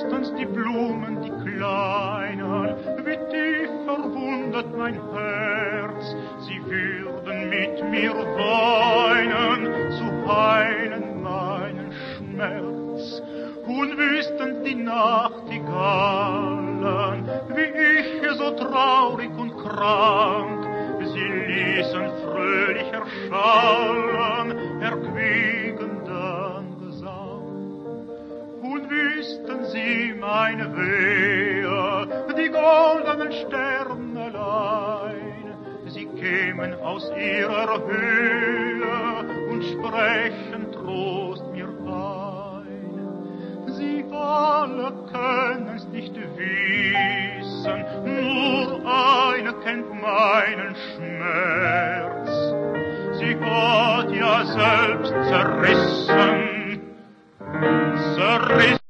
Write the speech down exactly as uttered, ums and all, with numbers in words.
höchstens die Blumen, die kleinen, wie tief verwundet mein Herz. Sie würden mit mir weinen, zu heilen meinen Schmerz. Und wüssten die Nachtigallen, wie ich so traurig und krank, sie ließen fröhlich erschallen, erquickenden Gesang. Und wüssten sie meine Wehe, die goldenen Sternelein, sie kämen aus ihrer Höhe und sprechen Trost mir ein. Sie alle können's nicht wissen, nur eine kennt meinen Schmerz. Sie hat ja selbst zerrissen, zerrissen.